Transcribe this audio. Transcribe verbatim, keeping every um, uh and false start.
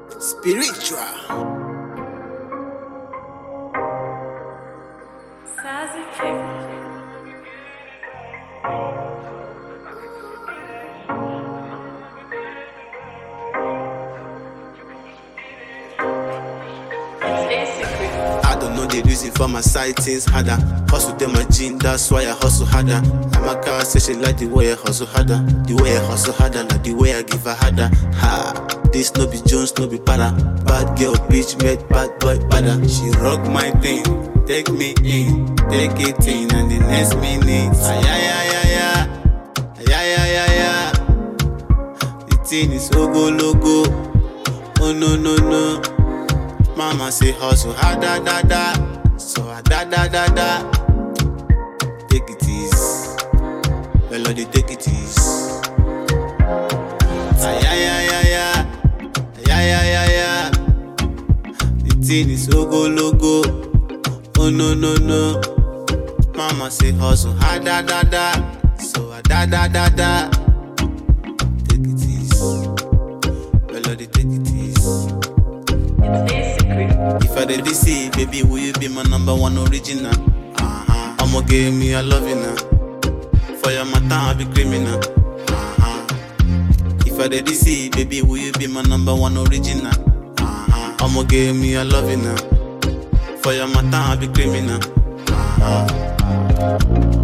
Spiritual. Sassy chick. I don't know the reason for my side things harder. Hustle them my gene, that's why I hustle harder. And my car say she like the way I hustle harder. The way I hustle harder, like the way I give her harder. Ha, this no be Jones, no be para. Bad girl, bitch, made bad boy badder. She rock my thing, take me in, take it in, and the next minute, ay ay ay ay ay, ay ay ay ay. The thing is ogo logo, oh no no no. Mama say hustle harder, da da, so I da da da da. Take it easy, melody take it easy. Ay ay ay ay ay, ay ay ay ay. The thing is ogo logo, oh no no no. Mama say hustle harder, da da, so I da da da da. Take it easy, melody take it easy. If I did see, baby, will you be my number one original? Uh-huh. I'ma give me a loving now. For your matter, I'll be criminal. Uh-huh. If I did see, baby, will you be my number one original? Uh-huh. I'ma give me a loving now. For your matter, I'll be criminal. Uh-huh.